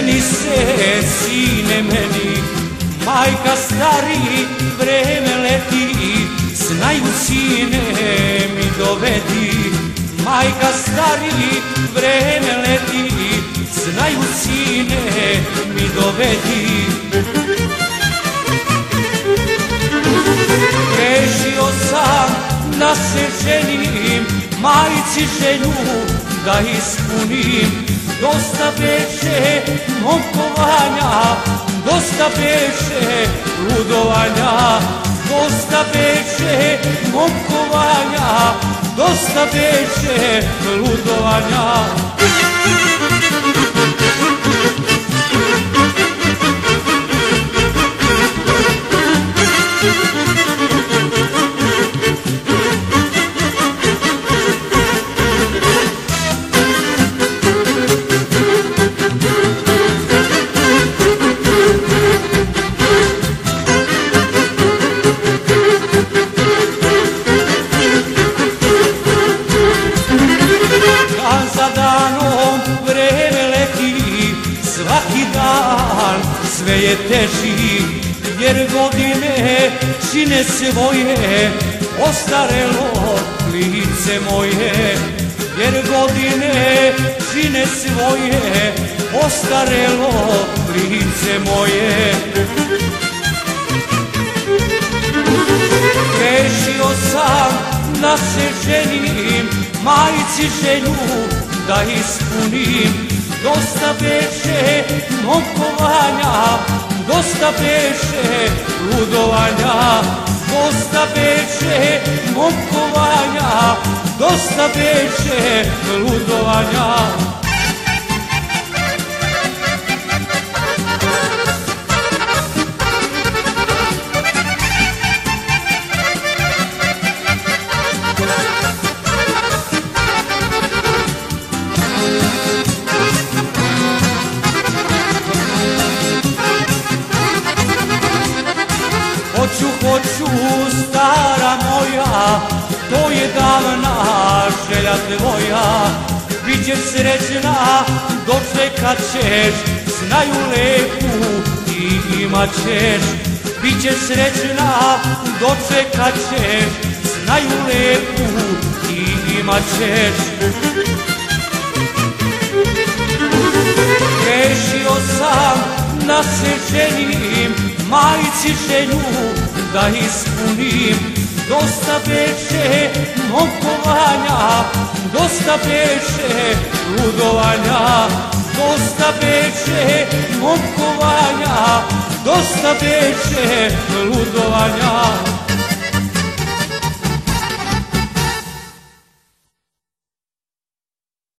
ženi se, sine meni, majka stari, vreme leti, znaju sine mi dovedi. Majka stari, vreme leti, znaju sine mi dovedi. Grešio sam da se ženim, majci želju da ispunim. Dosta beše momkovanja, dosta beše ludovanja. Dosta beše momkovanja, dosta beše ludovanja. Dan za danom vreme leti, svaki dan sve je teži, jer godine čine svoje, ostarelo lice moje. Jer godine čine svoje, ostarelo lice moje. Grešio sam da se ženim, majci želju da ispunim. Dosta beše momkovanja, dosta beše ludovanja. Dosta beše momkovanja, dosta beše ludovanja. Hoću, stara moja, to je davna želja tvoja. Bićeš srećna, dočekat ćeš, znaju lepu i imat ćeš. Bićeš srećna, dočekat ćeš, znaju lepu i imat ćeš. Grešio sam da se ženim, majci želju da ispunim. Dosta beše momkovanja, dosta beše ludovanja. Dosta beše momkovanja, dosta beše ludovanja.